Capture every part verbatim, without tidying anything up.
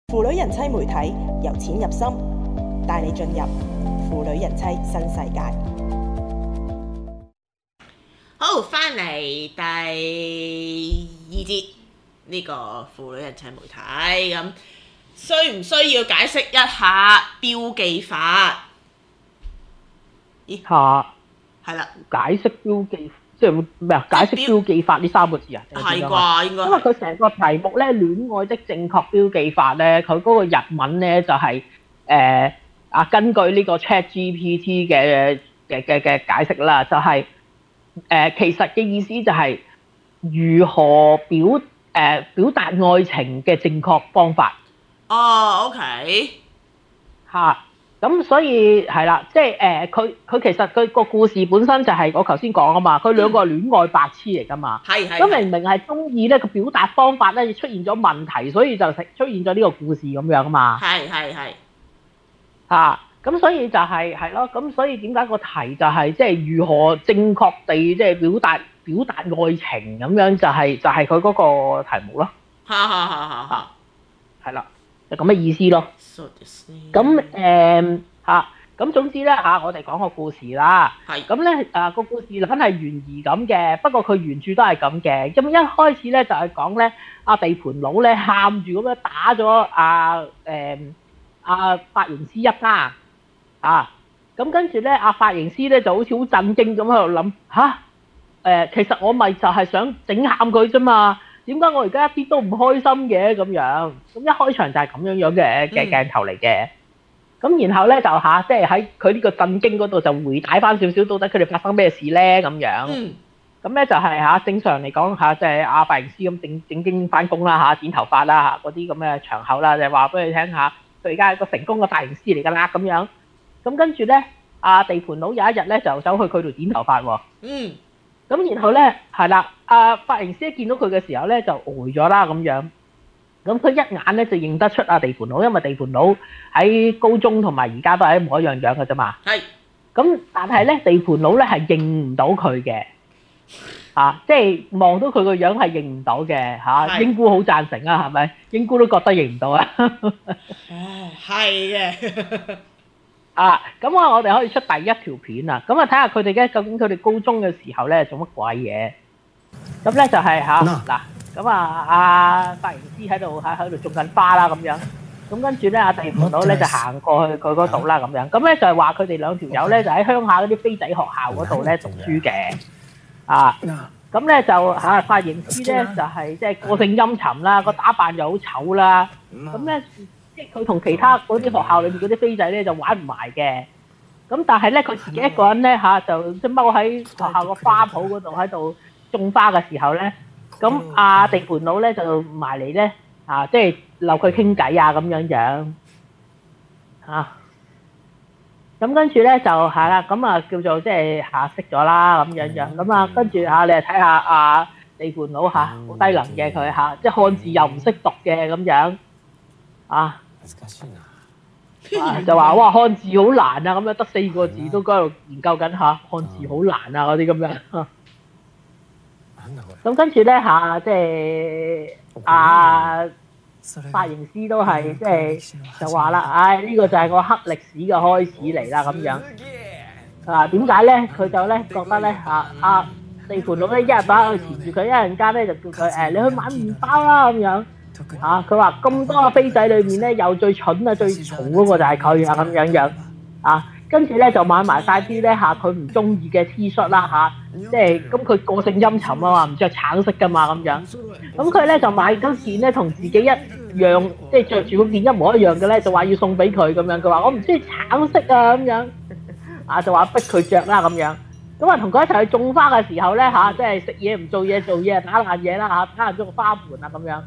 腐女人妻媒體由淺入深，帶你進入腐女人妻新世界。 好，翻嚟第二節呢個腐女人妻媒體咁，需唔需要解釋一下標記法？ 咦嚇， 係啦， 解釋標記即係咩啊？解釋標記法呢三個字啊？ 係啩？應該因為佢成個題目咧，戀愛的正確標記法咧，佢嗰個日文咧就係誒啊，根據呢個 ChatGPT 嘅嘅嘅嘅解釋啦，就係、是、誒、呃、其實嘅意思就係如何表誒、呃、表達愛情嘅正確方法。 哦 ，OK 嚇。咁所以係啦，即係誒佢佢其實佢個故事本身就係我頭先講啊嘛，佢兩個係戀愛白痴嚟㗎嘛， 係係。 咁明明係中意咧，個表達方法咧出現咗問題，所以就出現咗呢個故事咁樣啊嘛。 係係係。 嚇，咁所以就係係咯，咁所以點解個題就係即係如何正確地即係表達表達愛情咁樣，就係就係佢嗰個題目咯。 哈哈哈哈哈。 係啦，就咁嘅意思咯。咁誒嚇，咁、呃、總之咧嚇，我哋講個故事啦。 係。 咁咧啊個故事梗係懸疑咁嘅，不過佢原著都係咁嘅。咁一開始咧就係講咧，阿地盤佬咧喊住咁樣打咗阿誒阿髮型師一巴啊。咁跟住咧，阿髮型師咧就好似好震驚咁喺度諗吓，誒，其實我咪就係想整喊佢啫嘛。點解我而家一啲都唔開心嘅咁樣？咁一開場就係咁樣樣嘅嘅鏡頭嚟嘅。咁然後咧就嚇，即係喺佢呢個震驚嗰度就回帶翻少少，到底佢哋發生咩事咧咁樣。咁咧就係嚇正常嚟講嚇，即係阿髮型師咁正正經翻工啦嚇，剪頭髮啦嚇，嗰啲咁嘅場口啦，就話俾你聽下，佢而家係個成功嘅髮型師嚟㗎啦咁樣。咁跟住咧，阿地盤佬有一日咧就走去佢度剪頭髮喎。嗯。咁然後咧係啦，阿髮型師一見到佢嘅時候咧就呆咗啦咁樣。咁佢一眼咧就認得出阿地盤佬，因為地盤佬喺高中同埋而家都係一模一樣樣嘅啫嘛。係。咁但係咧地盤佬咧係認唔到佢嘅，嚇，即係望到佢個樣係認唔到嘅嚇。英姑好贊成啊，係咪？英姑都覺得認唔到啊。 唉，係嘅。 啊，咁啊，我哋可以出第一條片啊，咁啊睇下佢哋嘅究竟佢哋高中嘅時候咧做乜鬼嘢？咁咧就係嚇嗱，咁啊阿髮型師喺度喺喺度種緊花啦咁樣，咁跟住咧阿地盤佬咧就行過去佢嗰度啦咁樣，咁咧就係話佢哋兩條友咧就喺鄉下嗰啲飛仔學校嗰度咧讀書嘅，啊，咁咧就嚇髮型師咧就係即係個性陰沉啦，個打扮又好醜啦，咁咧。即係佢同其他嗰啲學校裏面嗰啲飛仔咧就玩唔埋嘅，咁但係咧佢自己一個人咧嚇就即係踎喺學校個花圃嗰度喺度種花嘅時候咧，咁阿地盤佬咧就埋嚟咧嚇，即係留佢傾偈啊咁樣樣嚇，咁跟住咧就係啦，咁啊叫做即係嚇識咗啦咁樣樣，咁啊跟住嚇你嚟睇下阿地盤佬嚇好低能嘅佢嚇，即係漢字又唔識讀嘅咁樣啊。啊、就話哇漢字好難啊，咁樣得四個字都喺度研究緊下漢字好難啊嗰啲咁樣。咁跟住咧嚇，即係阿髮型師都係即係就話啦，唉、哎、呢、呢個就係個黑歷史嘅開始嚟啦咁樣。啊點解咧？佢就咧覺得咧嚇阿地盤佬咧一日到黑去纏住佢，一陣間咧就叫佢誒、哎、你去買麵包啦咁樣。嚇！佢話咁多個飛仔裏面咧，又最蠢啊、最嘈嗰個就係佢啊咁樣樣啊！跟住咧就買埋晒啲咧嚇佢唔中意嘅 T 恤啦嚇，即係咁佢個性陰沉啊嘛，唔着橙色噶嘛咁樣。咁佢咧就買嗰件咧同自己一樣，即係着住嗰件一模一樣嘅咧，就話要送俾佢咁樣。佢話我唔中意橙色啊咁樣，啊就話逼佢着啦咁樣。咁啊同佢一齊去種花嘅時候咧嚇，即係食嘢唔做嘢，做嘢打爛嘢啦嚇，打爛咗個花盆啊咁樣。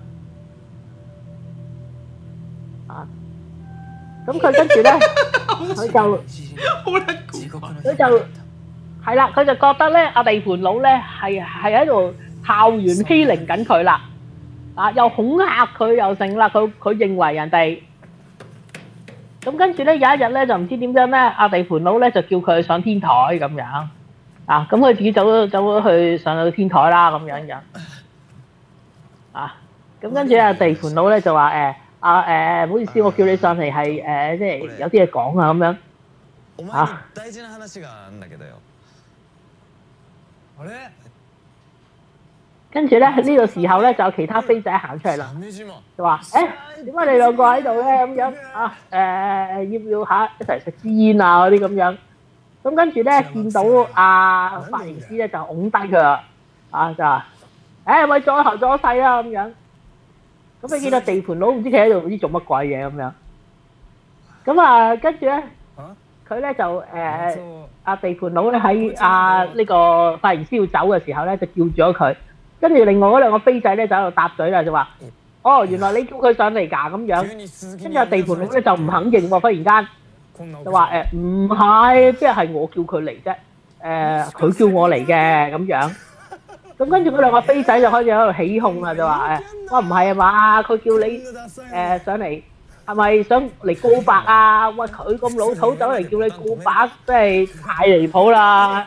啊！咁佢跟住咧，佢就佢就係啦，佢就覺得咧，阿地盤佬咧係係喺度校園欺凌緊佢啦，啊又恐嚇佢又成啦，佢佢認為人哋咁跟住咧有一日咧就唔知點樣咧，阿地盤佬咧就叫佢上天台咁樣，啊咁佢自己走咗走咗去上到天台啦咁樣樣，啊咁跟住阿地盤佬咧就話誒。 啊誒，唔好意思，我叫你上嚟係誒，即係有啲嘢講啊咁樣。 お前に大事な話があんだけどよ。あれ？ 跟住咧呢個時候咧就有其他飛仔行出嚟啦，就話誒點解你兩個喺度咧咁樣啊誒要唔要嚇一齊食支煙啊嗰啲咁樣？咁跟住咧見到阿髮型師咧就擁低佢啦，啊就話誒咪左頭左勢啦咁樣。咁你見到地盤佬唔知企喺度唔知做乜鬼嘢咁樣。咁啊跟住咧佢咧就誒阿地盤佬咧喺阿呢個髮型師要走嘅時候咧就叫咗佢。跟住另外嗰兩個飛仔咧就喺度搭嘴啦，就話：哦，原來你叫佢上嚟㗎咁樣。跟住地盤佬咧就唔肯認喎，忽然間就話：誒唔係，即係我叫佢嚟啫。誒佢叫我嚟嘅咁樣。咁跟住嗰兩個飛仔就開始喺度起哄啦，就話：誒我唔係啊嘛，佢叫你誒上嚟，係咪想嚟告白啊？喂，佢咁老土走嚟叫你告白，真係太離譜啦！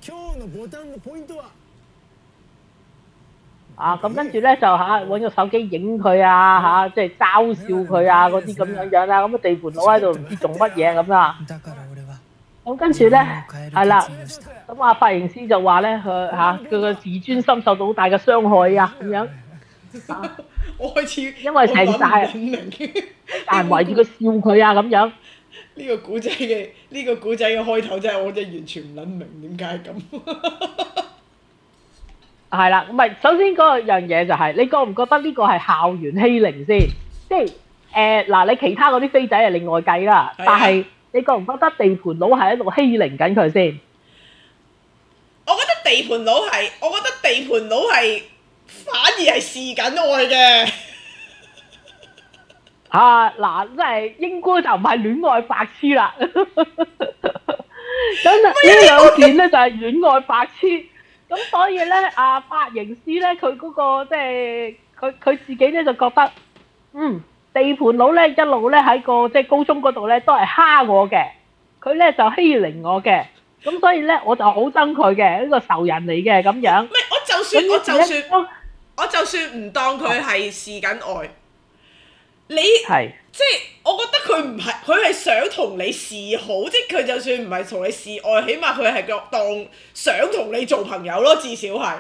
啊咁跟住咧就嚇揾個手機影佢啊嚇，即係嘲笑佢啊嗰啲咁樣樣啦。咁啊地盤佬喺度唔知做乜嘢咁啦。咁跟住咧係啦，咁啊髮型師就話咧佢嚇佢個自尊心受到好大嘅傷害啊咁樣。 我開始因為成大大人圍住佢笑佢啊咁樣。 呢個古仔嘅呢個古仔嘅開頭真係我真係完全唔撚明點解咁。 係啦，唔係首先嗰樣嘢就係、是、你覺唔覺得呢個係校園欺凌先？即係誒嗱，你其他嗰啲飛仔係另外計啦， 係啊、 但係你覺唔覺得地盤佬係喺度欺凌緊佢先？ 我覺得地盤佬係，我覺得地盤佬係反而係示緊愛嘅。 啊嗱，真係應該就唔係戀愛白痴啦。咁呢兩件咧就係戀愛白痴。咁所以咧，啊髮型師咧，佢嗰個即係佢佢自己咧就覺得，嗯，地盤佬咧一路咧喺個即係高中嗰度咧都係蝦我嘅，佢咧就欺凌我嘅，咁所以咧我就好憎佢嘅，呢個仇人嚟嘅咁樣。 唔係，我就算我就算我就算唔當佢係示緊愛，你係即係我覺得佢唔係，佢係想同你示好，即係佢就算唔係同你示愛，起碼佢係個當想同你做朋友咯，至少係。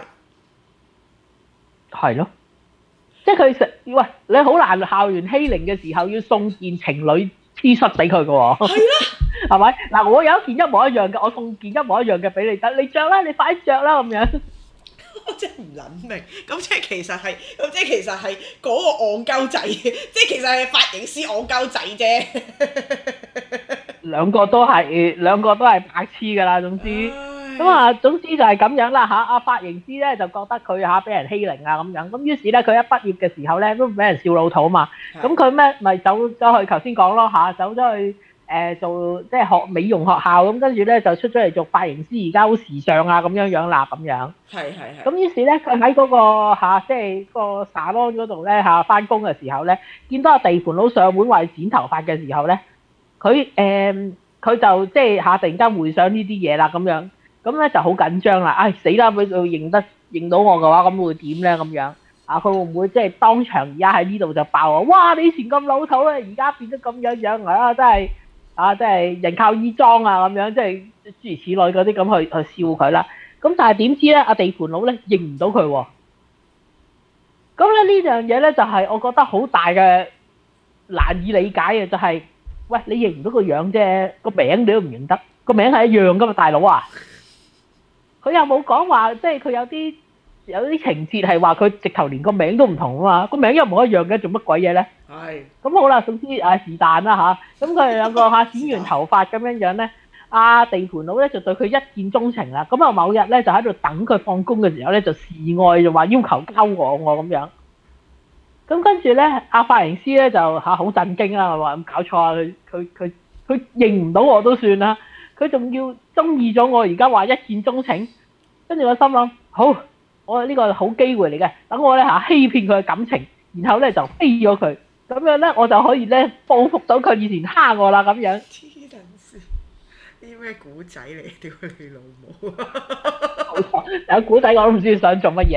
係咯，即係佢實喂你好難校園欺凌嘅時候要送件情侶 T 恤俾佢嘅喎。係啦，係咪？嗱，我有一件一模一樣嘅，我送件一模一樣嘅俾你，得你着啦，你快啲着啦咁樣。 我真係唔撚明，咁即係其實係，咁即係其實係嗰個戇鳩仔，即係其實係髮型師戇鳩仔啫。兩個都係，兩個都係白痴㗎啦，總之。咁啊，總之就係咁樣啦嚇。阿髮型師咧就覺得佢嚇俾人欺凌啊咁樣，咁於是咧佢一畢業嘅時候咧都俾人笑老土嘛。咁佢咩咪走咗去頭先講咯嚇，走咗去。誒、呃、做即係學美容學校咁，跟住咧就出咗嚟做髮型師，而家好時尚啊咁樣樣啦咁樣。係係係。咁於是咧，佢喺嗰個嚇、啊，即係個 salon 嗰度咧嚇，翻工嘅時候咧，見到阿地盤佬上門話剪頭髮嘅時候咧，佢誒佢就即係嚇突然間回想呢啲嘢啦咁樣，咁咧就好緊張啦！唉、哎、死啦！俾佢認得認到我嘅話，咁會點咧咁樣？啊，佢會唔會即係當場而家喺呢度就爆啊？哇！你以前咁老土咧，而家變得咁樣樣啊！真係〜啊，即係人靠衣裝啊，咁樣即係諸如此類嗰啲咁去去笑佢啦。咁但係點知咧，阿地盤佬咧認唔到佢喎。咁咧呢樣嘢咧就係我覺得好大嘅難以理解嘅，就係、是、喂你認唔到個樣啫，個名你都唔認得，個名係一樣噶嘛，大佬啊！佢又冇講話，即係佢有啲有啲情節係話佢直頭連個名都唔同啊嘛，個名一模一樣嘅，做乜鬼嘢咧？係。咁好啦，總之啊是但啦嚇，咁佢哋兩個嚇剪完頭髮咁樣樣咧，阿地盤佬咧就對佢一見鐘情啦。咁啊某日咧就喺度等佢放工嘅時候咧就示愛，就話要求交往喎咁樣。咁跟住咧，阿髮型師咧就嚇好震驚啦，話咁搞錯啊！佢佢佢佢認唔到我都算啦，佢仲要中意咗我，而家話一見鐘情。跟住我心諗好。我呢個好機會嚟嘅，等我咧嚇欺騙佢嘅感情，然後咧就飛咗佢，咁樣咧我就可以咧報復到佢以前蝦我啦咁樣。黐撚線，啲咩古仔嚟？屌你老母！冇錯，有古仔我都唔知想做乜嘢，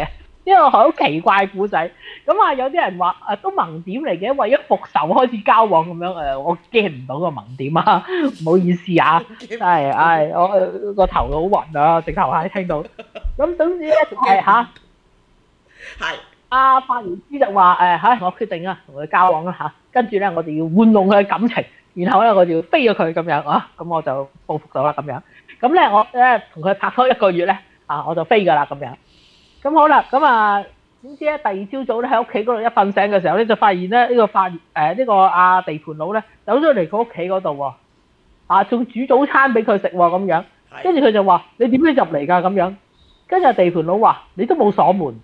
個好奇怪故仔。咁啊，有啲人話誒都萌點嚟嘅，為咗復仇開始交往咁樣誒，我 get 唔到個萌點啊，唔好意思啊，真係唉，我個頭好暈啊，直頭係聽到。咁總之咧就係嚇， 係阿法元斯就話誒嚇，我決定啊，同佢交往啦嚇，跟住咧我哋要玩弄佢嘅感情，然後咧我哋要飛咗佢咁樣啊，咁我就報復到啦咁樣。咁咧我咧同佢拍拖一個月咧啊，我就飛㗎啦咁樣。咁好啦，咁啊點知咧第二朝早咧喺屋企嗰度一瞓醒嘅時候咧，就發現咧呢個法誒呢個阿地盤佬咧走咗嚟佢屋企嗰度喎，啊仲煮早餐俾佢食喎咁樣，跟住佢就話：你點樣入嚟㗎咁樣？跟住地盤佬話：你都冇鎖門。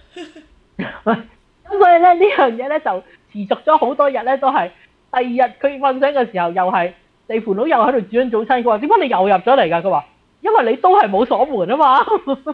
咁所以咧呢樣嘢咧就持續咗好多日咧，都係第二日佢瞓醒嘅時候又係地盤佬又喺度煮緊早餐。佢話：點解你又入咗嚟㗎？佢話：因為你都係冇鎖門啊嘛。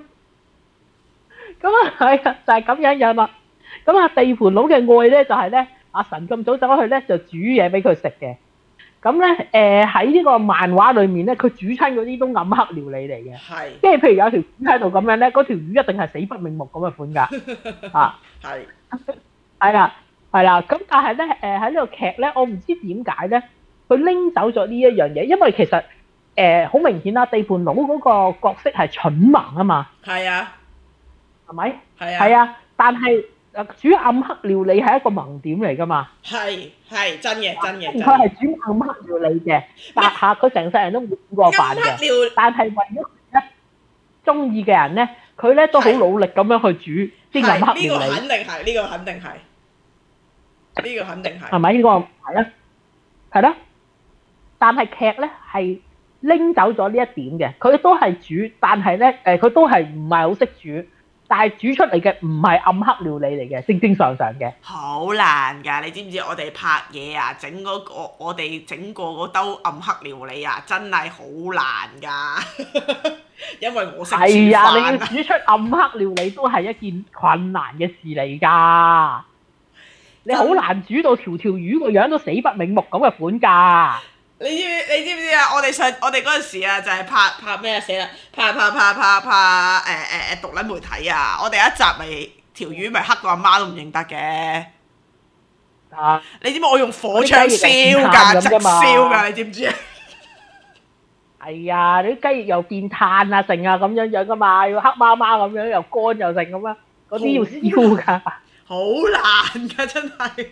咁啊係啊，就係咁樣樣啦。咁啊地盤佬嘅愛咧就係咧，阿神咁早走去咧就煮嘢俾佢食嘅。咁咧誒喺呢個漫畫裏面咧，佢煮親嗰啲都暗黑料理嚟嘅。 係。 即係譬如有條魚喺度咁樣咧，嗰條魚一定係死不瞑目咁嘅款㗎。啊， 係。 係啦，係啦。咁但係咧誒喺呢個劇咧，我唔知點解咧，佢拎走咗呢一樣嘢，因為其實誒好明顯啦，地盤佬嗰個角色係蠢盲啊嘛。 係啊。 係咪？ 係啊。 係啊，但係誒煮暗黑料理係一個萌點嚟㗎嘛。 係係真嘅真嘅。 佢係煮暗黑料理嘅，但係佢成世人都冇煮過飯嘅。但係為咗一中意嘅人咧，佢咧都好努力咁樣去煮啲暗黑料理。 呢個肯定係，呢個肯定係，呢個肯定係。 係咪呢個係啊？係咯。但係劇咧係拎走咗呢一點嘅，佢都係煮，但係咧誒佢都係唔係好識煮。但係煮出嚟嘅唔係暗黑料理嚟嘅，正正常常嘅。 好難㗎，你知唔知我哋拍嘢啊？整嗰個我哋整過嗰兜暗黑料理啊，真係好難㗎。因為我識煮飯。係啊， 你要煮出暗黑料理都係一件困難嘅事嚟㗎。你好難煮到條條魚個樣都死不瞑目咁嘅款㗎。 你知唔知？你知唔知啊？我哋上我哋嗰陣時啊，就係拍拍咩啊？死啦！拍拍拍拍拍誒誒誒獨撚媒體啊！我哋一集咪條魚咪黑到阿媽都唔認得嘅。啊！你知唔知我用火槍燒㗎，直燒㗎？你知唔知啊？ 係啊！你啲雞翼又變炭啊，成啊咁樣樣㗎嘛，要黑麻麻咁樣，又乾又成咁樣，嗰啲要燒㗎。 好難㗎，真係。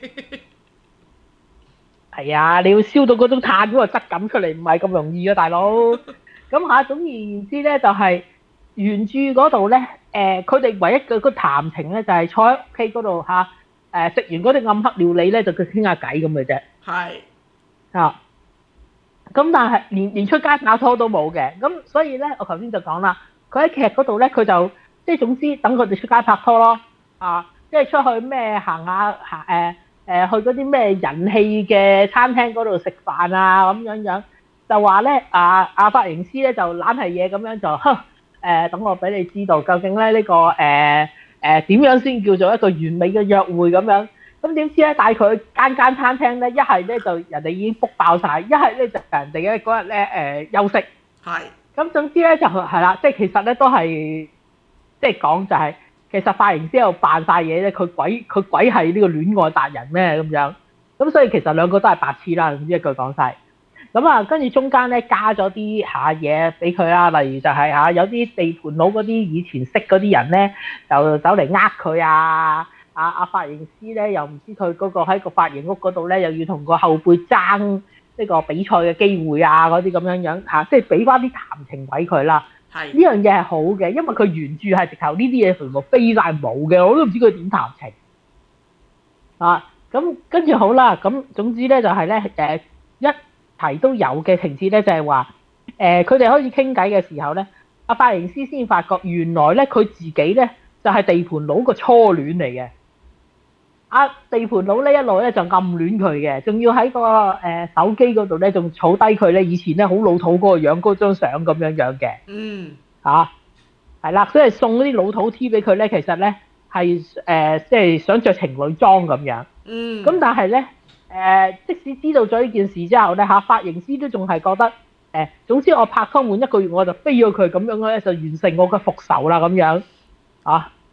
係啊，你要燒到嗰種炭嗰個質感出嚟，唔係咁容易啊，大佬。咁嚇，總而言之咧，就係原著嗰度咧，誒，佢哋唯一嘅個談情咧，就係坐喺屋企嗰度嚇，誒食完嗰啲暗黑料理咧，就佢傾下偈咁嘅啫。係。啊。咁但係連連出街拍拖都冇嘅，咁所以咧，我頭先就講啦，佢喺劇嗰度咧，佢就即係總之等佢哋出街拍拖咯，啊，即係出去咩行下行誒。誒去嗰啲咩人氣嘅餐廳嗰度食飯啊咁樣樣，就話咧啊啊髮型師咧就懶係嘢咁樣就，哼誒等我俾你知道究竟咧呢個誒誒點樣先叫做一個完美嘅約會咁樣，咁點知咧帶佢去間間餐廳咧，一係咧就人哋已經 book 爆曬，一係咧就人哋嘅嗰日咧誒休息。係。咁總之咧就係啦，即係其實咧都係即係講就係。其實髮型師又扮晒嘢咧，佢鬼佢鬼係呢個戀愛達人咩咁樣？咁所以其實兩個都係白痴啦，總之一句講晒。咁啊，跟住中間咧加咗啲下嘢俾佢啦，例如就係嚇有啲地盤佬嗰啲以前識嗰啲人咧，就走嚟呃佢啊！啊啊髮型師咧又唔知佢嗰個喺個髮型屋嗰度咧，又要同個後輩爭呢個比賽嘅機會啊嗰啲咁樣樣嚇，即係俾翻啲談情位佢啦。係呢樣嘢係好嘅，因為佢原著係直頭呢啲嘢全部飛晒冇嘅，我都唔知佢點談情啊！咁跟住好啦，咁總之咧就係咧誒一提都有嘅情節咧，就係話誒佢哋開始傾偈嘅時候咧，阿髮型師先發覺原來咧佢自己咧就係地盤佬個初戀嚟嘅。阿地盤佬呢一路咧就暗戀佢嘅，仲要喺個誒手機嗰度咧仲儲低佢咧以前咧好老土嗰個樣嗰張相咁樣樣嘅。嗯。嚇，係啦，所以送嗰啲老土 T 俾佢咧，其實咧係誒即係想着情侶裝咁樣。嗯。咁但係咧誒，即使知道咗呢件事之後咧嚇，髮型師都仲係覺得誒，總之我拍拖滿一個月我就飛咗佢咁樣咧，就完成我嘅復仇啦咁樣。啊。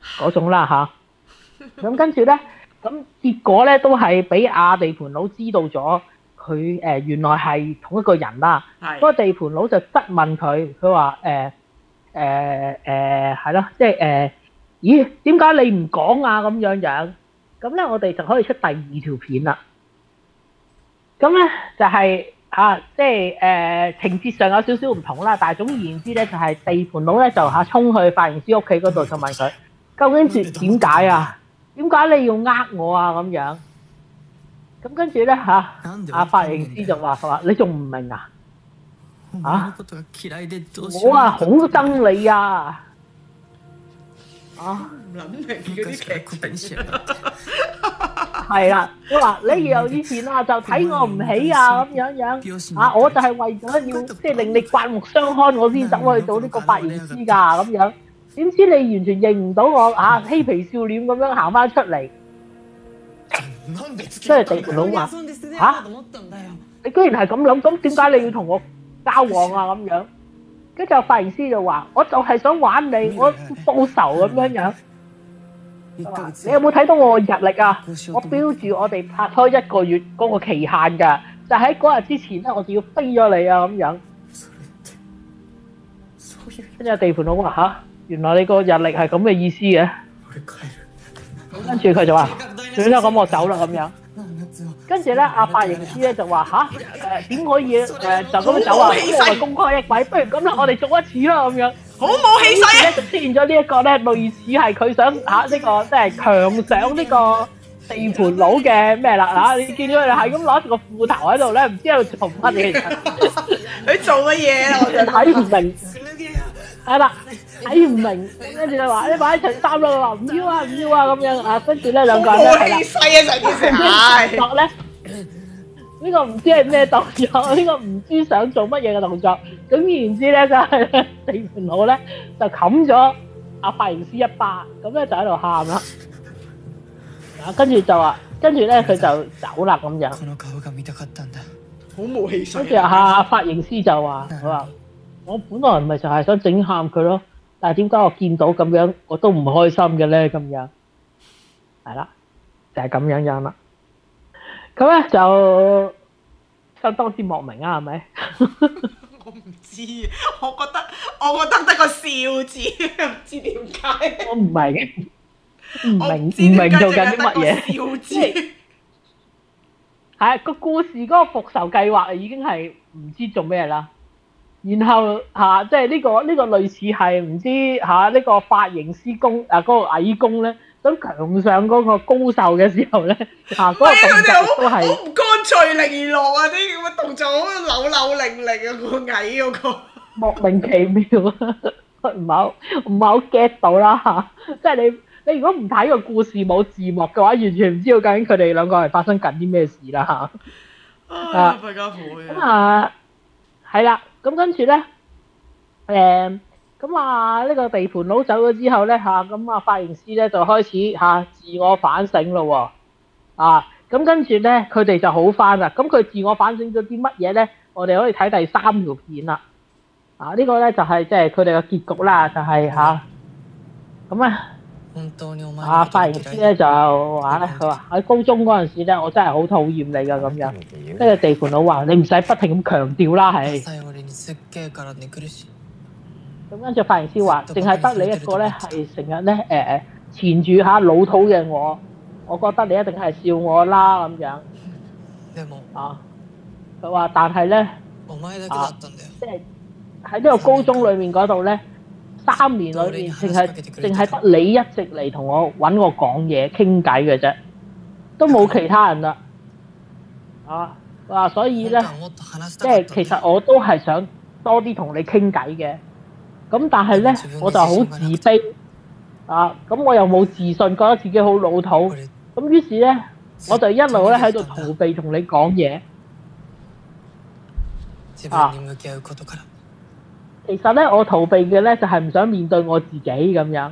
嗰種啦嚇。咁跟住咧，咁結果咧都係俾阿地盤佬知道咗，佢誒原來係同一個人啦。 係嗰個地盤佬就質問佢，佢話誒誒誒係咯，即係誒，咦點解你唔講啊咁樣樣？咁咧我哋就可以出第二條片啦。咁咧就係、啊，即係誒、呃、情節上有少少唔同啦，但係總而言之咧，就係、是、地盤佬咧就嚇衝去髮型師屋企嗰度就問佢，究竟點解啊？點解你要呃我啊？咁樣，咁跟住咧嚇，阿髮型師就話：佢話你仲唔明啊？啊！我啊好憎你啊！啊！ 唔諗明嗰啲劇情。 係啦，佢話你又以前啊就睇我唔起啊咁樣樣啊，我就係為咗要即係令你刮目相看，我先走去做呢個髮型師㗎咁樣。點知你完全認唔到我啊，嬉皮笑臉咁樣行翻出嚟，即係地盤佬話嚇，你居然係咁諗，咁點解你要同我交往啊咁樣？跟住髮型師就話：我就係想玩你，我報仇咁樣樣。你有冇睇到我日曆啊？我標住我哋拍拖一個月嗰個期限㗎，就喺嗰日之前咧，我就要飛咗你啊咁樣。跟住地盤佬話嚇，原來你個日曆係咁嘅意思嘅。跟住佢就話：算啦，咁我走啦咁樣。跟住咧，阿髮型師咧就話吓，誒點可以誒就咁樣走啊？因為公開一位，不如咁啦，我哋做一次啦咁樣。 好冇氣勢咧就出現咗呢一個咧，類似係佢想嚇呢個即係強上呢個地盤佬嘅咩啦嚇？你見到佢係咁攞住個褲頭喺度咧，唔知喺度做乜嘢？ 佢做乜嘢啊？我就睇唔明。係啦，睇唔明，跟住就話你買一層衫啦，佢話唔要啊唔要啊咁樣啊，跟住咧兩個人咧係啦， 冇氣勢啊成件事係。 動作咧，呢個唔知係咩動作，呢個唔知想做乜嘢嘅動作，總而言之咧就係咧地盤佬咧就冚咗阿髮型師一巴，咁咧就喺度喊啦，啊跟住就話，跟住咧佢就走啦咁樣， 好冇氣勢。 跟住阿髮型師就話佢話。我本來唔係就係想整喊佢咯，但係點解我見到咁樣我都唔開心嘅咧？咁樣係啦，就係咁樣樣啦。咁咧就相當之莫名啊，係咪？ 我唔知，我覺得我覺得得個笑字，唔知點解。 我唔明，唔明唔明做緊啲乜嘢？ 笑字係個故事嗰個復仇計劃已經係唔知做咩啦。然後嚇、啊，即係呢、這個呢、這個類似係唔知嚇呢、啊這個髮型師公啊嗰、那個矮公咧，想強上嗰個高手嘅時候咧，嚇、啊、嗰、那個動作都係好唔乾脆利落啊！啲咁嘅動作好扭扭擰擰啊！個矮嗰、那個莫名其妙啊，唔係好唔係好 get 到啦嚇！即係你你如果唔睇個故事冇字幕嘅話，完全唔知道究竟佢哋兩個係發生緊啲咩事啦嚇。 啊！大家好咁啊，係啦。咁跟住咧，誒咁啊呢個地盤佬走咗之後咧嚇，咁啊髮型師咧就開始嚇、啊、自我反省咯喎，啊咁跟住咧佢哋就好翻啦。咁佢自我反省咗啲乜嘢咧？我哋可以睇第三條片啦。啊、這個、呢個咧就係即係佢哋嘅結局啦，就係嚇咁啊。啊髮型師咧就話咧，佢話喺高中嗰陣時咧，我真係好討厭你㗎咁樣。跟住地盤佬話：你唔使不停咁強調啦，係。咁跟住髮型師話：淨係得你一個咧係成日咧誒纏住下老土嘅我，我覺得你一定係笑我啦咁樣。啊！佢話：但係咧啊，即係喺呢個高中裏面嗰度咧。三年裏面，淨係淨係得你一直嚟同我揾我講嘢傾偈嘅啫，都冇其他人啦。啊，哇！所以咧，即係其實我都係想多啲同你傾偈嘅。咁但係咧，我就好自卑。啊，咁我又冇自信，覺得自己好老土。咁於是咧，我就一路咧喺度逃避同你講嘢。啊！其實咧，我逃避嘅咧就係唔想面對我自己咁樣。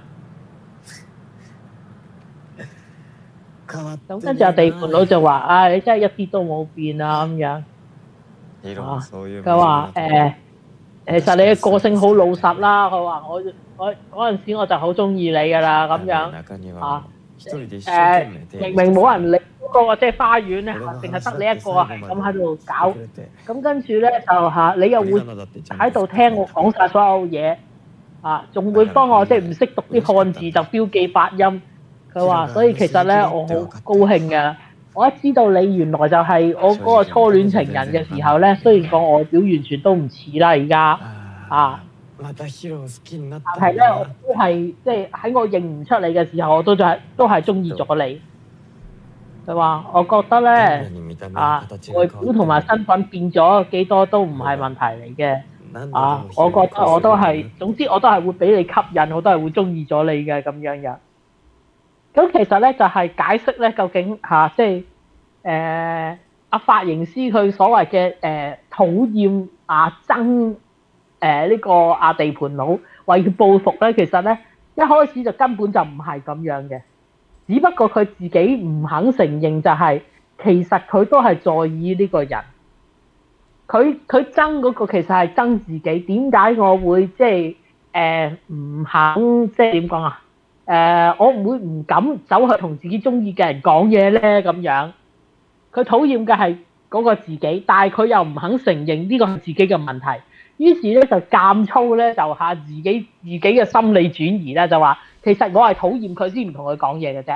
咁跟住阿地盤佬就話：啊，你真係一啲都冇變啊咁樣。啊，佢話誒其實你嘅個性好老實啦。佢話我我嗰陣時我就好中意你㗎啦咁樣啊。誒明明冇人理嗰個即係花園咧，淨係得你一個係咁喺度搞。咁跟住咧就嚇你又會喺度聽我講晒所有嘢啊，仲會幫我即係唔識讀啲漢字就標記發音。佢話所以其實咧我好高興㗎。我一知道你原來就係我嗰個初戀情人嘅時候咧，雖然個外表完全都唔似啦而家啊，但係咧我都係即係喺我認唔出你嘅時候，我都就係都係中意咗你。佢話我覺得咧啊，外表同埋身份變咗幾多都唔係問題嚟嘅啊，我覺得我都係總之我都係會俾你吸引，我都係會中意咗你嘅咁樣嘅。咁其實咧就係、是、解釋咧究竟嚇、啊、即係誒阿髮型師佢所謂嘅誒討厭啊憎誒呢個阿、啊、地盤佬為佢報復咧，其實咧一開始就根本就唔係咁樣嘅，只不過佢自己唔肯承認就係、是、其實佢都係在意呢個人，佢佢憎嗰個其實係憎自己。點解我會即係誒唔肯即係點講啊？誒、呃，我唔會唔敢走去同自己中意嘅人講嘢咧，咁樣。佢討厭嘅係嗰個自己，但係佢又唔肯承認呢個係自己嘅問題。於是咧就監粗咧，就下自己自己嘅心理轉移啦，就話其實我係討厭佢先唔同佢講嘢嘅啫。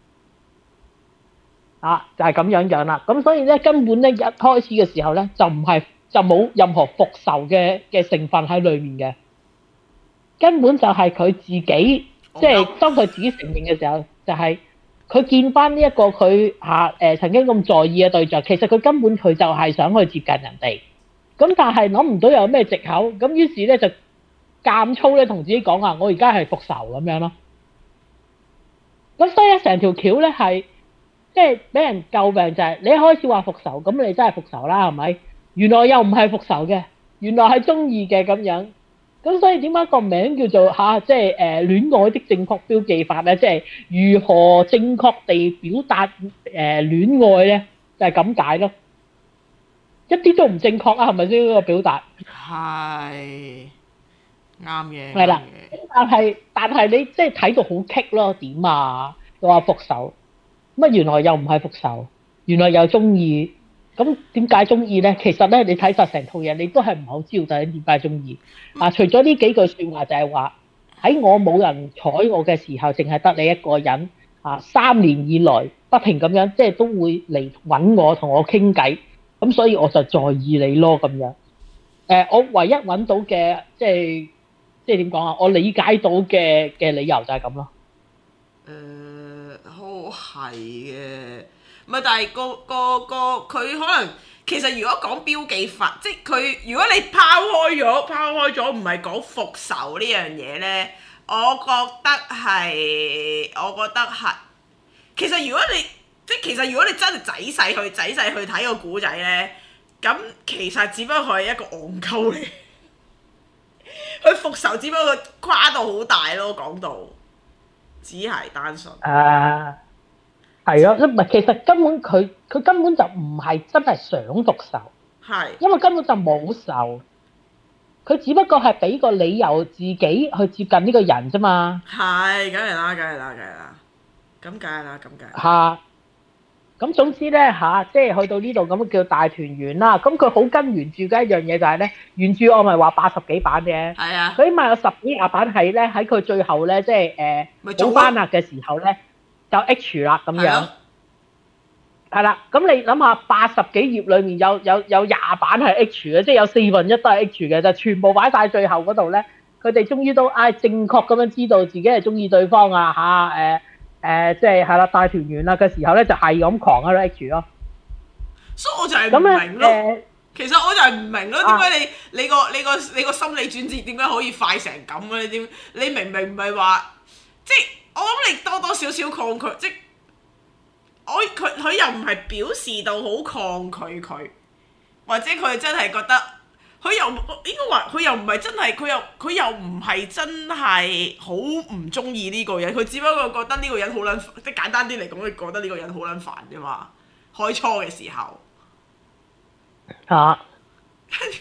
啊，就係、是、咁樣樣啦。咁所以咧根本咧一開始嘅時候咧就唔係就冇任何復仇嘅嘅成分喺裡面嘅，根本就係佢自己。即係當佢自己承認嘅時候，就係、是、佢見翻呢一個佢嚇誒曾經咁在意嘅對象，其實佢根本佢就係想去接近人哋，咁但係諗唔到有咩藉口，咁於是咧就監粗咧同自己講啊，我而家係復仇咁樣咯。咁所以咧成條橋咧係即係俾人詬病就係、是、你一開始話復仇，咁你真係復仇啦係咪？原來又唔係復仇嘅，原來係中意嘅咁樣。咁所以點解個名叫做嚇，即係誒戀愛的正確標記法咧？即係如何正確地表達誒戀愛咧？就係咁解咯。一啲都唔正確啊，係咪先嗰個表達？ 係啱嘅。 係啦，但係但係你即係睇到好棘咯，點啊？又話復仇，乜原來又唔係復仇，原來又中意。咁點解中意咧？其實咧，你睇晒成套嘢，你都係唔好知道就係點解中意啊！除咗呢幾句説話，就係話喺我冇人睬我嘅時候，淨係得你一個人啊！三年以來不停咁樣，即係都會嚟揾我同我傾偈，咁所以我就在意你咯咁樣。誒、呃，我唯一揾到嘅即係即係點講啊？我理解到嘅嘅理由就係咁咯。 誒、呃，好係嘅。唔係，但係個個個佢可能其實如果講標記法，即係佢如果你拋開咗拋開咗唔係講復仇呢樣嘢咧，我覺得係我覺得係其實如果你即係其實如果你真係仔細去仔細去睇個古仔咧，咁其實只不過係一個戇鳩嚟，佢復仇只不過誇到好大咯，講到只係單純。 誒。係咯，唔係其實根本佢佢根本就唔係真係想復仇，係因為根本就冇仇，佢只不過係俾個理由自己去接近呢個人啫嘛。係，梗係啦，梗係啦，梗係啦，咁梗係啦，咁梗係。嚇！咁總之咧嚇，即係去到呢度咁叫大團圓啦。咁佢好跟原著嘅一樣嘢就係咧，原著我咪話八十幾版嘅，係啊，佢起碼有十幾廿版係咧喺佢最後咧，即係誒補翻額嘅時候咧。就 H 啦咁樣，係啦。咁你諗下，八十幾頁裏面有有有廿版係 H 嘅，即係有四分一都係 H 嘅，就全部擺晒最後嗰度咧。佢哋終於都唉正確咁樣知道自己係中意對方啊嚇誒誒，即係係啦大團圓啦嘅時候咧，就係咁狂喺度 H 咯。所以我就係唔明咯。呃、其實我就係唔明咯，點解你你個你個你個心理轉折點解可以快成咁嘅？你點你明明唔係話即係？我諗你多多少少抗拒，即係我佢佢又唔係表示到好抗拒佢，或者佢真係覺得佢又應該話佢又唔係真係佢又佢又唔係真係好唔中意呢個人，佢只不過覺得呢個人好撚，即係簡單啲嚟講，佢覺得呢個人好撚煩啫嘛。開初嘅時候嚇，跟住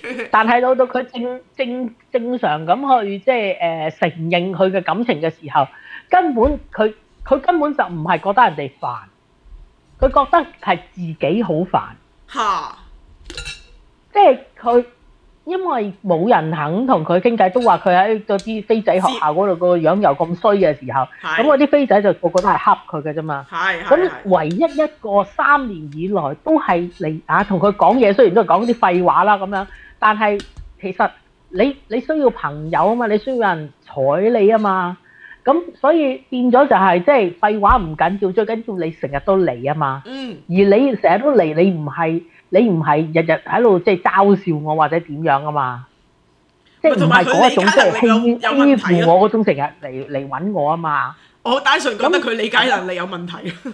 但係到到佢正正正常咁去即係誒承認佢嘅感情嘅時候，根本佢佢根本就唔係覺得人哋煩，佢覺得係自己好煩。 嚇！ 即係佢因為冇人肯同佢傾偈，都話佢喺嗰啲飛仔學校嗰度個樣又咁衰嘅時候，咁嗰啲飛仔就個個都係恰佢嘅啫嘛。 係咁唯一一個三年以來都係嚟啊同佢講嘢，雖然都係講啲廢話啦咁樣，但係其實你你需要朋友啊嘛，你需要有人睬你啊嘛。咁所以變咗就係即係廢話唔緊要，最緊要你成日都嚟啊嘛。 嗯。 而你成日都嚟，你唔係你唔係日日喺度即係嘲笑我或者點樣啊嘛？即係唔係嗰一種即係欺欺負我嗰種成日嚟嚟揾我啊嘛？ 我好單純覺得佢理解能力有問題。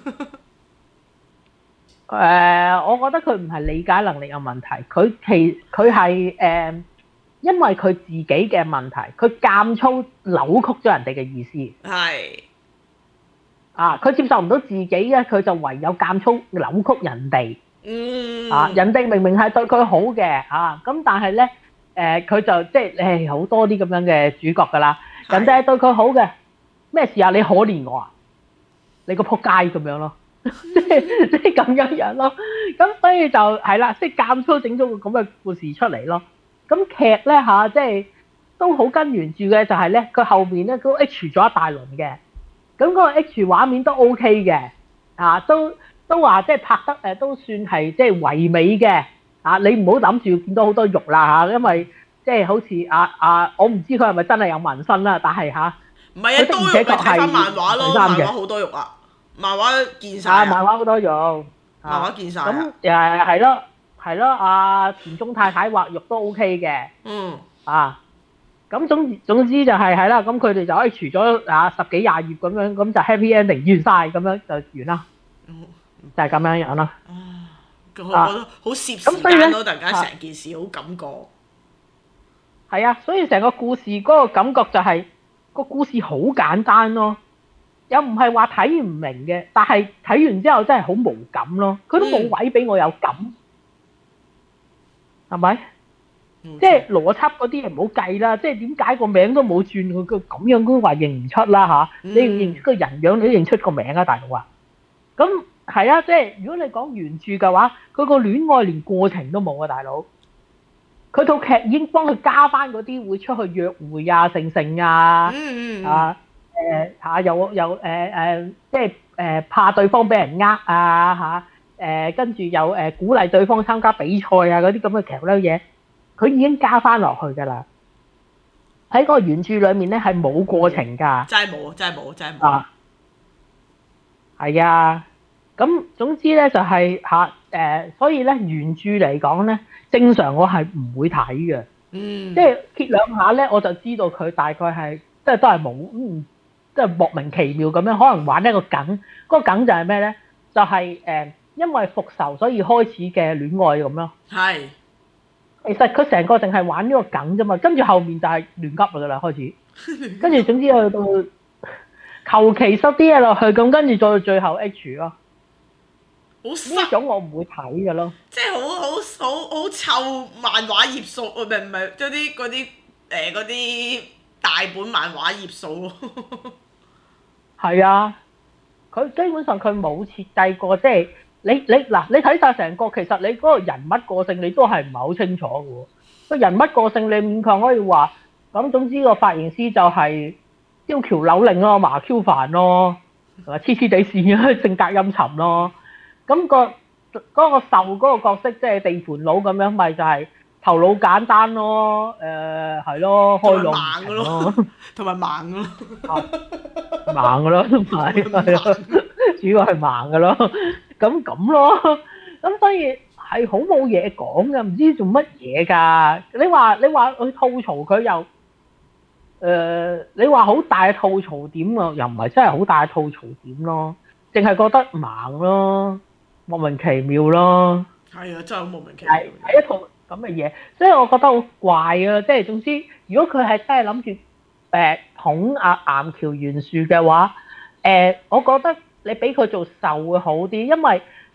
誒、呃，我覺得佢唔係理解能力有問題，佢其佢係誒。因為佢自己嘅問題，佢監粗扭曲咗人哋嘅意思。係啊，佢接受唔到自己嘅，佢就唯有監粗扭曲人哋。嗯。啊，人哋明明係對佢好嘅，啊，咁但係咧，誒、呃，佢就即係誒好多啲咁樣嘅主角㗎啦。人哋係對佢好嘅，咩事啊？你可憐我啊？你個撲街咁樣咯，即係即係咁樣樣咯。咁所以就係啦，即係監粗整咗個咁嘅故事出嚟咯。咁劇咧嚇，即係都好跟原著嘅，就係咧佢後面咧都 H 咗一大輪嘅，咁嗰個 H 畫面都 OK 嘅，啊都都話即係拍得誒都算係即係唯美嘅，啊你唔好諗住見到好多肉啦嚇，因為即係好似啊啊我唔知佢係咪真係有紋身啦，但係嚇唔係啊，多肉咪睇翻漫畫咯，漫畫好多肉啊，漫畫見晒啊， 漫畫好多肉， 漫畫見晒啊， 咁誒係咯。係咯，阿田中太太畫肉都 OK 嘅。嗯。啊，咁總總之就係係啦，咁佢哋就可以除咗啊十幾廿頁咁樣，咁就 happy ending 完晒，咁樣就完啦。嗯、就係咁樣樣咯。啊， 我覺得好攝時間咯，突然間成件事好感覺。 係啊，所以成個故事嗰個感覺就係、是、個故事好簡單咯，又唔係話睇唔明嘅，但係睇完之後真係好無感咯，佢都冇位俾我有感。嗯係咪？嗯、即係邏輯嗰啲嘢唔好計啦，即係點解個名都冇轉，佢個咁樣都話認唔出啦嚇？嗯、你認出個人樣，你都認出個名啊，大佬啊！咁係啊，即係如果你講原著嘅話，佢個戀愛連過程都冇啊，大佬。佢套劇已經幫佢加翻嗰啲會出去約會啊、成成啊，嗯嗯啊誒嚇有有誒誒，即係誒怕對方俾人呃啊嚇。誒跟住有誒鼓勵對方參加比賽啊嗰啲咁嘅劇咧嘢，佢已經加翻落去㗎啦。喺個原著裏面咧係冇過程㗎， 真係冇，真係冇，真係冇。 啊，係啊。咁總之咧就係嚇誒，所以咧原著嚟講咧，正常我係唔會睇嘅。嗯。即係揭兩下咧，我就知道佢大概係即係都係冇，嗯，即係莫名其妙咁樣，可能玩一個梗。嗰個梗就係咩咧？就係誒。因為復仇所以開始嘅戀愛咁咯，係。其實佢成個淨係玩呢個梗啫嘛，跟住後面就係亂噏噶啦開始，跟住總之去到求其塞啲嘢落去，咁跟住再到最後 H 咯。好呢種我唔會睇噶咯。 即係好好好好臭漫畫頁數，唔係唔係嗰啲嗰啲誒嗰啲大本漫畫頁數咯。 係啊，佢基本上佢冇設計過，即係。你你嗱，你睇晒成個，其實你嗰個人物個性你都係唔係好清楚嘅喎。個人物個性你勉強可以話，咁總之個髮型師就係刁橋扭令咯，麻 Q 煩咯，同埋黐黐地線，性格陰沉咯。咁、個嗰、個受嗰個角色即係地盤佬咁樣，咪就係頭腦簡單咯，誒係咯，開朗唔成咯， 同埋盲咯， 盲嘅咯，同埋係咯，主要係盲嘅咯。咁咁咯，咁所以係好冇嘢講嘅，唔知做乜嘢㗎。你話你話去吐槽佢又，誒、呃、你話好大嘅吐槽點啊？又唔係真係好大嘅吐槽點咯，淨係覺得盲咯，莫名其妙咯。 係啊，真係好莫名其妙。係係一套咁嘅嘢，所以我覺得好怪啊！即係總之，如果佢係真係諗住誒捧阿岩橋玄樹嘅話，誒、呃、我覺得。你俾佢做受會好啲，因為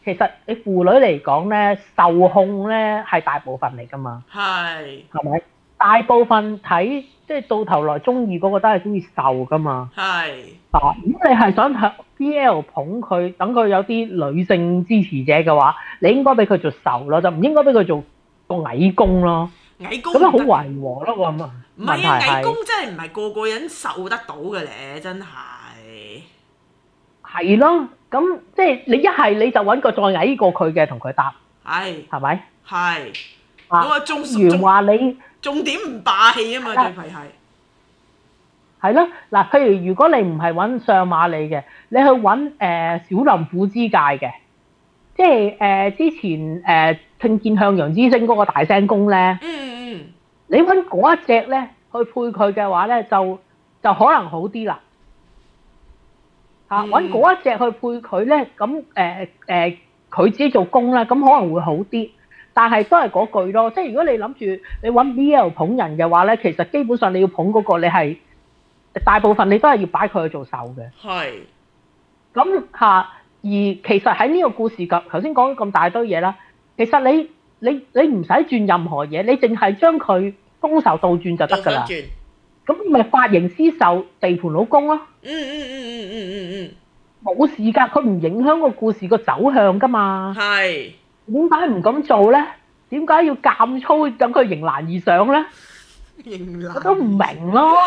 其實你父女嚟講咧，受控咧係大部分嚟㗎嘛， 係係咪？大部分睇即係到頭來中意嗰個都係中意受㗎嘛。 係啊，如果你係想向 B L 捧佢，等佢有啲女性支持者嘅話，你應該俾佢做受咯，就唔應該俾佢做個矮公咯。 矮公咁樣好違和咯，咁啊。 唔係啊，矮公真係唔係個個人受得到嘅咧，真係。 係咯，咁即係你一係你就揾個再矮過佢嘅同佢搭， 係係咪？ 係。 啊， 咁啊，重如話你重點唔霸氣啊嘛，最弊係。 係咯，嗱，譬如如果你唔係揾上馬里嘅，你去揾誒、呃、小林虎之介嘅，即係誒、呃、之前誒、呃、聽見向陽之星嗰個大聲公咧， 嗯嗯你揾嗰一隻咧去配佢嘅話咧，就就可能好啲啦。嚇、 嗯， 揾嗰一隻去配佢咧，咁誒誒佢自己做公啦，咁可能會好啲。但係都係嗰句咯，即係如果你諗住你揾 B L 捧人嘅話咧，其實基本上你要捧嗰個你係。大部分你都係要擺佢去做手嘅， 係。 咁嚇，而其實喺呢個故事咁頭先講咗咁大堆嘢啦，其實你你你唔使轉任何嘢，你淨係將佢攻受倒轉就得㗎啦。咁咪髮型師受地盤佬公咯。 嗯嗯嗯嗯嗯嗯嗯冇事㗎，佢唔影響個故事個走向㗎嘛。 係。 點解唔咁做咧？點解要咁粗等佢迎難而上咧？ 迎難。 我都唔明咯。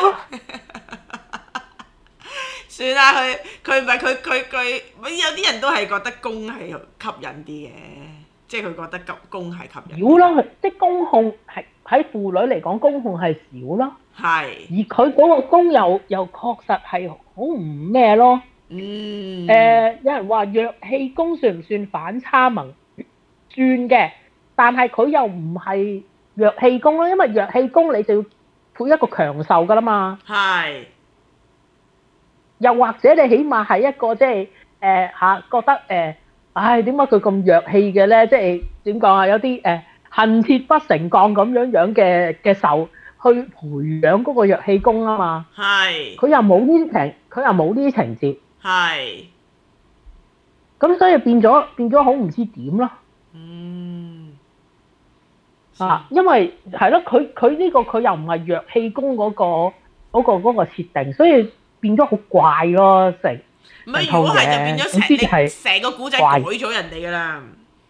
算啦，佢佢唔係佢佢佢，有啲人都係覺得公係吸引啲嘅，即係佢覺得公公係吸引。 少咯，即係公控係喺婦女嚟講，公控係少咯。 係。 而佢嗰個公又又確實係好唔咩咯。 嗯。 誒、呃，有人話弱氣公算唔算反差萌？算嘅，但係佢又唔係弱氣公咯，因為弱氣公你就要配一個強受㗎啦嘛。 係。 又或者你起碼係一個即係誒嚇覺得誒，唉點解佢咁弱氣嘅咧？即係點講啊？有啲誒恨鐵不成鋼咁樣樣嘅嘅受去培養嗰個弱氣功啊嘛。 係。 佢又冇呢啲情，佢又冇呢啲情節。 係。 咁所以變咗變咗好唔知點咯。 嗯。 啊，因為係咯，佢佢呢個佢又唔係弱氣功嗰個嗰個嗰個設定，所以。變咗好怪咯，成唔係如果係就變咗成你成個古仔改咗人哋㗎啦。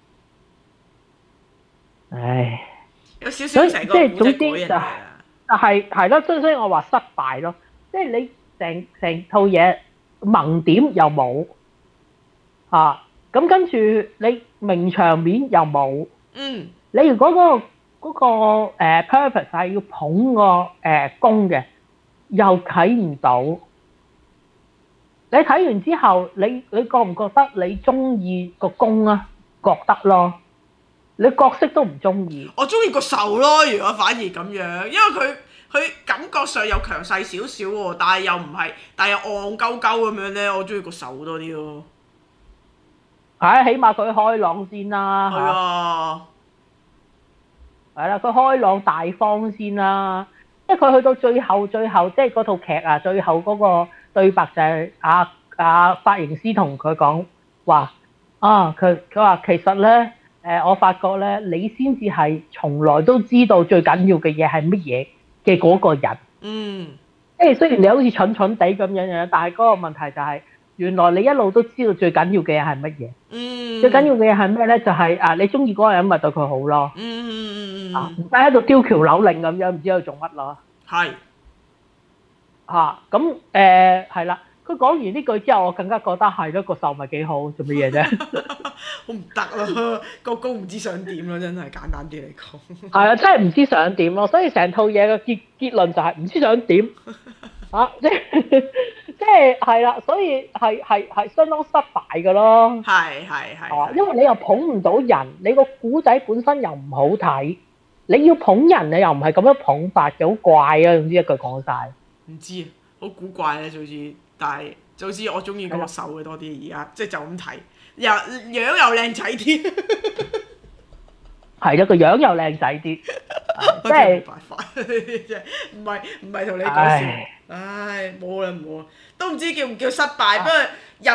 唉， 有少少成個古仔改人哋啦。 就係係咯，所以所以我話失敗咯，即係你成成套嘢萌點又冇啊，咁跟住你名場面又冇。 嗯。你如果嗰個嗰個誒 purpose 係要捧個誒公嘅，又睇唔到。你睇完之後，你你覺唔覺得你中意個公啊？覺得咯，你角色都唔中意。 我中意個受咯，如果反而咁樣，因為佢佢感覺上又強勢少少喎，但係又唔係，但係又戇鳩鳩咁樣咧，我中意個受多啲咯。 係，起碼佢開朗先啦。 係啊。 係啦，佢開朗大方先啦，即係佢去到最後最後，即係嗰套劇啊，最後嗰個。對白就係阿阿髮型師同佢講話啊，佢佢話其實咧誒、呃，我發覺咧你先至係從來都知道最緊要嘅嘢係乜嘢嘅嗰個人。 嗯。 即係雖然你好似蠢蠢地咁樣樣，但係嗰個問題就係、是、原來你一路都知道最緊要嘅嘢係乜嘢。 嗯。最緊要嘅嘢係咩咧？就係、是、啊，你中意嗰個人咪對佢好咯。 嗯嗯嗯嗯。 啊，唔使喺度丟橋扭擰咁樣，唔知佢做乜咯。 係。嚇， 咁誒係啦，佢講完呢句之後，我更加覺得係咯，個受咪幾好，做乜嘢啫？ 好唔得咯，個高唔知想點咯，真係簡單啲嚟講。 係啊，真係唔知想點咯，所以成套嘢嘅結結論就係唔知想點嚇，即係即係係啦，所以係係係相當失敗嘅咯。 係係係。 啊，因為你又捧唔到人，你個古仔本身又唔好睇，你要捧人你又唔係咁樣捧法嘅，好怪啊！總之一句講晒。 唔知啊，好古怪咧，總之，但係總之我中意嗰個手嘅多啲，而家即係就咁睇，又樣又靚仔啲， 係一個樣又靚仔啲，即係唔係唔係同你講笑，唉冇啦冇啦，都唔知叫唔叫失敗，不過又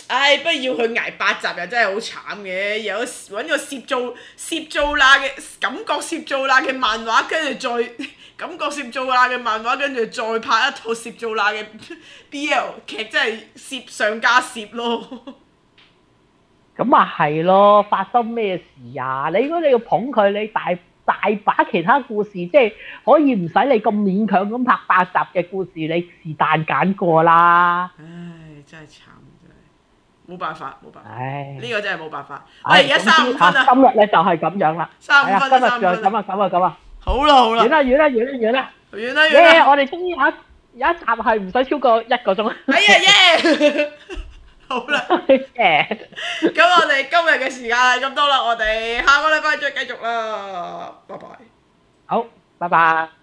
唉，不過要佢捱八集又真係好慘嘅，有揾個攝做攝做啦嘅感覺攝做啦嘅漫畫，跟住再感覺攝做啦嘅漫畫，跟住再拍一套攝做啦嘅 B L 劇，真係攝上加攝咯。 咁啊係咯，發生咩事啊？你如果你要捧佢，你大大把其他故事，即係可以唔使你咁勉強咁拍八集嘅故事，你是但揀過啦。 唉，真係慘，真係冇辦法，冇辦法。 唉， 呢個真係冇辦法。喂，而家三五分啊！ 今日咧就係咁樣啦。 三五分， 今日三五分。 就咁啊，咁啊，咁啊。 好啦，好啦。 完啦，完啦，完啦，完啦。 完啦，完耶！ 啦。 我哋終於有一有一集係唔使超過一個鐘。 哎呀耶！好啦。 耶！ 咁我哋今日嘅時間係咁多啦，我哋下個禮拜再繼續啦，拜拜。 好，拜拜。